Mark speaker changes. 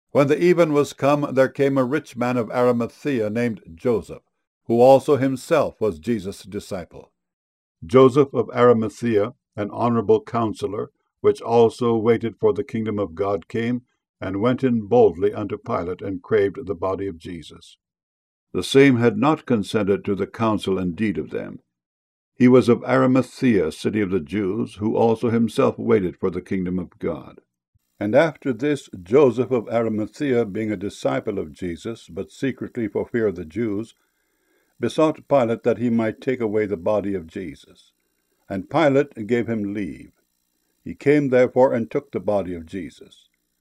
Speaker 1: When the even was come, there came a rich man of Arimathea named Joseph, who also himself was Jesus' disciple. Joseph of Arimathea, an honorable counselor, which also waited for the kingdom of God, came, and went in boldly unto Pilate, and craved the body of Jesus. The same had not consented to the counsel and deed of them. He was of Arimathea, city of the Jews, who also himself waited for the kingdom of God. And after this, Joseph of Arimathea, being a disciple of Jesus, but secretly for fear of the Jews, besought Pilate that he might take away the body of Jesus. And Pilate gave him leave. He came therefore and took the body of Jesus.